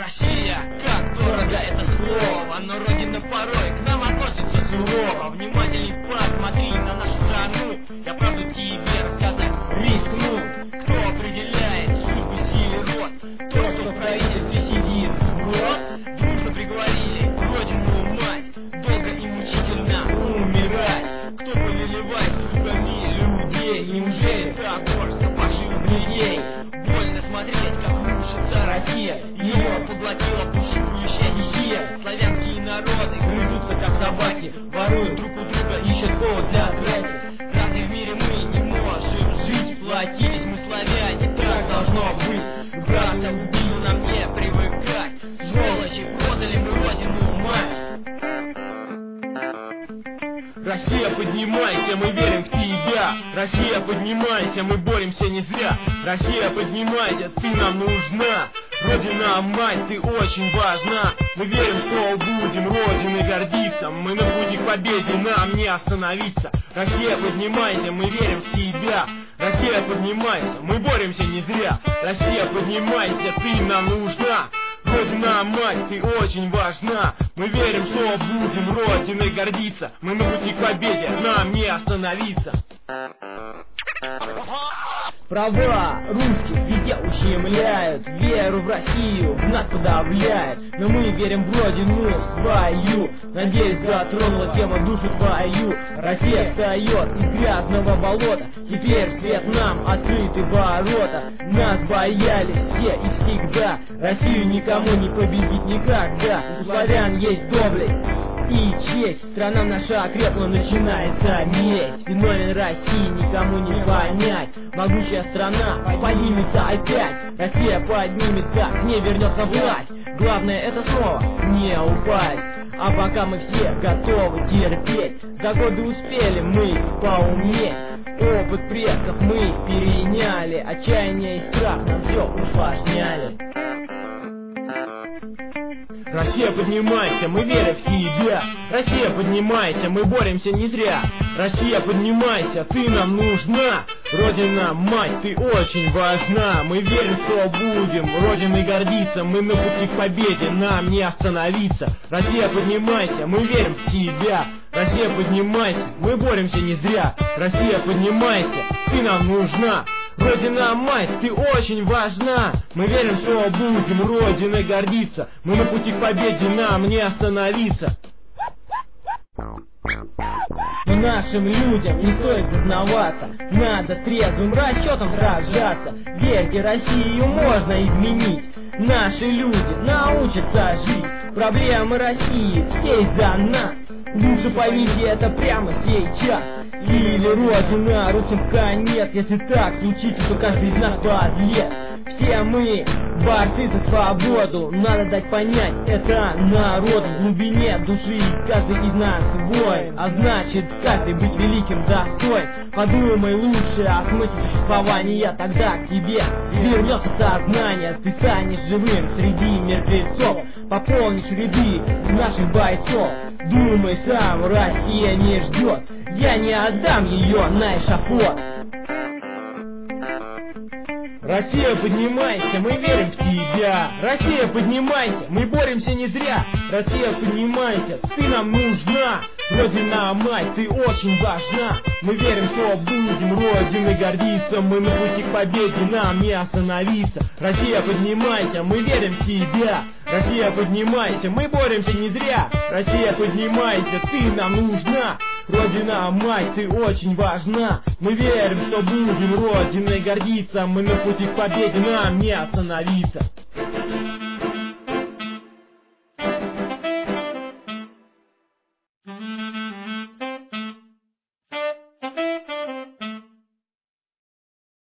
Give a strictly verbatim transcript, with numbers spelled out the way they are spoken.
Россия, как дорого это слово, но Родина порой к нам относится сурово. Внимательней посмотри на нашу страну, я правду тебе рассказать рискну. Кто определяет судьбу силы род? Тот, кто в правительстве сидит, вот. Дружно приговорили Родину мать, долго и мучительно умирать. Кто повелевает судьбами людей? Неужели та горстка пошивых людей? Больно смотреть, как рушится Россия, ее поглотила бушующая стихия. Славянские народы грызутся, как собаки, воруют друг у друга, ищут повод для драки. Разве в мире мы не можем жить? Платились мы славяне, так должно быть. Брата убили, нам не привыкать. Сволочи, продали мы родину мать. Россия, поднимайся, мы верим в тебя. Россия, поднимайся, мы боремся не зря. Россия, поднимайся, ты нам нужна. Родина, мать, ты очень важна. Мы верим, что будем Родиной гордиться. Мы на пути к победе, нам не остановиться. Россия, поднимайся, мы верим в тебя. Россия, поднимайся, мы боремся не зря. Россия, поднимайся, ты нам нужна. Родина, мать, ты очень важна. Мы верим, что будем Родиной гордиться. Мы на пути к победе, нам не остановиться. Права русских везде ущемляют, веру в Россию в нас подавляет. Но мы верим в Родину свою, надеюсь, затронула тема душу твою. Россия встает из грязного болота, теперь в свет нам открыты ворота. Нас боялись все и всегда, Россию никому не победить никогда. У славян есть доблесть и честь, страна наша окрепла, начинается месть. Феномен России никому не понять, могучая страна поднимется опять. Россия поднимется, к ней вернется власть. Главное это слово не упасть. А пока мы все готовы терпеть, за годы успели мы поумнеть. Опыт предков мы переняли, отчаяние и страх нам все усложняли. Россия, поднимайся, мы верим в тебя. Россия, поднимайся, мы боремся не зря. Россия, поднимайся, ты нам нужна. Родина, мать, ты очень важна. Мы верим, что будем Родиной гордиться. Мы на пути к победе, нам не остановиться. Россия, поднимайся, мы верим в тебя. Россия, поднимайся, мы боремся не зря. Россия, поднимайся, ты нам нужна. Родина, мать, ты очень важна. Мы верим, что будем Родиной гордиться. Мы на пути к победе, нам не остановиться. Но нашим людям не стоит зазнаваться, надо с трезвым расчетом сражаться. Верьте, Россию можно изменить, наши люди научатся жить. Проблемы России все из-за нас, лучше поймите это прямо сейчас. Или Родина русским в конец, если так случится, то каждый из нас подлец. Все мы борцы за свободу, надо дать понять это народу. В глубине души каждый из нас воин, а значит каждый быть великим достоин. Подумай лучше о смысле существования, тогда к тебе вернется сознание. Ты станешь живым среди мертвецов, пополнишь ряды наших бойцов. Думай сам, Россия не ждет, я не отдам ее на эшафот. Россия, поднимайся, мы верим в тебя. Россия, поднимайся, мы боремся не зря. Россия, поднимайся, ты нам нужна. Родина, мать, ты очень важна. Мы верим, что будем Родиной гордиться. Мы на пути к победе, нам не остановиться. Россия, поднимайся, мы верим в тебя. Россия, поднимайся, мы боремся не зря. Россия, поднимайся, ты нам нужна. Родина, мать, ты очень важна. Мы верим, что будем Родиной гордиться. Мы на пути к победе, нам не остановиться.